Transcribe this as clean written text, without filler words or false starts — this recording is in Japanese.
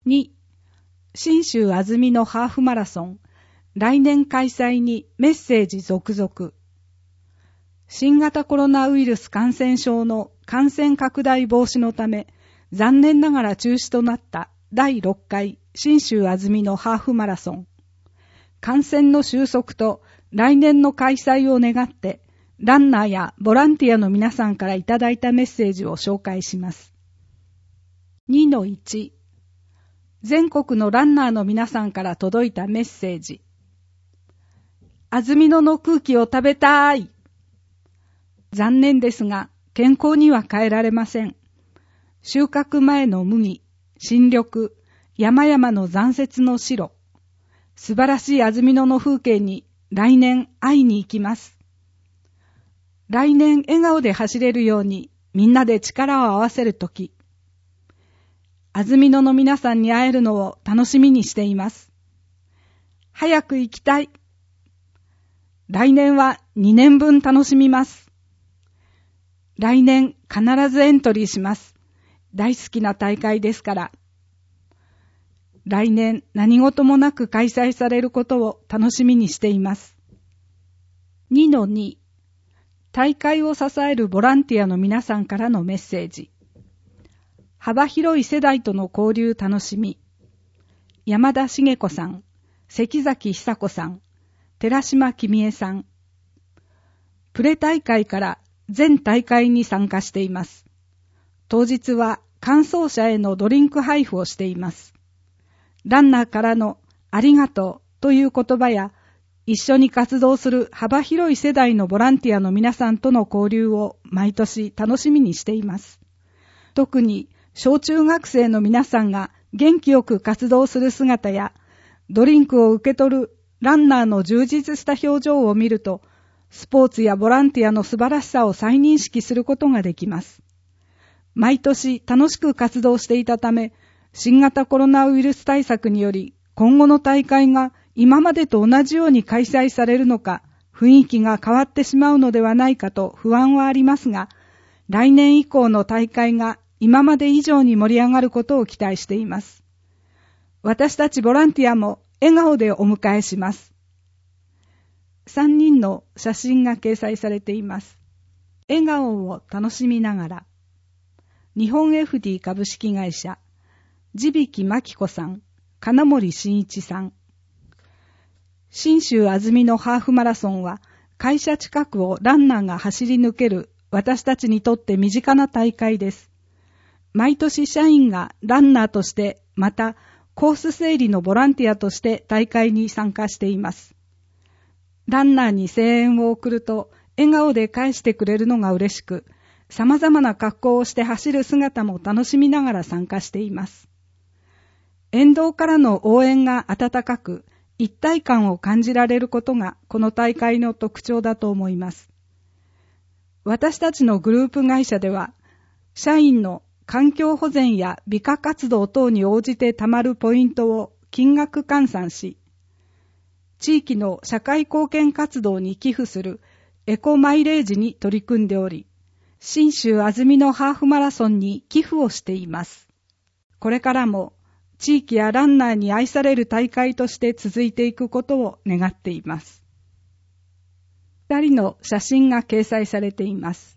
2、信州安曇野ハーフマラソン、来年開催にメッセージ続々。新型コロナウイルス感染症の感染拡大防止のため、残念ながら中止となった第6回信州安曇野ハーフマラソン。感染の収束と来年の開催を願って、ランナーやボランティアの皆さんからいただいたメッセージを紹介します。2-1、全国のランナーの皆さんから届いたメッセージ。安曇野の空気を食べたい。残念ですが、健康には変えられません。収穫前の麦、新緑、山々の残雪の白。素晴らしい安曇野の風景に来年会いに行きます。来年笑顔で走れるようにみんなで力を合わせるとき。安曇野の皆さんに会えるのを楽しみにしています。早く行きたい。来年は2年分楽しみます。来年必ずエントリーします。大好きな大会ですから。来年何事もなく開催されることを楽しみにしています。2-2、大会を支えるボランティアの皆さんからのメッセージ。幅広い世代との交流楽しみ。山田茂子さん、関崎久子さん、寺島君江さん。プレ大会から全大会に参加しています。当日は完走者へのドリンク配布をしています。ランナーからのありがとうという言葉や、一緒に活動する幅広い世代のボランティアの皆さんとの交流を毎年楽しみにしています。特に小中学生の皆さんが元気よく活動する姿や、ドリンクを受け取るランナーの充実した表情を見ると、スポーツやボランティアの素晴らしさを再認識することができます。毎年楽しく活動していたため、新型コロナウイルス対策により、今後の大会が今までと同じように開催されるのか、雰囲気が変わってしまうのではないかと不安はありますが、来年以降の大会が今まで以上に盛り上がることを期待しています。私たちボランティアも笑顔でお迎えします。3人の写真が掲載されています。笑顔を楽しみながら。日本 FD 株式会社、地引真紀子さん、金森真一さん。信州安曇野ハーフマラソンは、会社近くをランナーが走り抜ける私たちにとって身近な大会です。毎年社員がランナーとして、またコース整理のボランティアとして大会に参加しています。ランナーに声援を送ると、笑顔で返してくれるのが嬉しく、様々な格好をして走る姿も楽しみながら参加しています。沿道からの応援が温かく、一体感を感じられることがこの大会の特徴だと思います。私たちのグループ会社では、社員の環境保全や美化活動等に応じて貯まるポイントを金額換算し、地域の社会貢献活動に寄付するエコマイレージに取り組んでおり、信州安曇野ハーフマラソンに寄付をしています。これからも地域やランナーに愛される大会として続いていくことを願っています。2人の写真が掲載されています。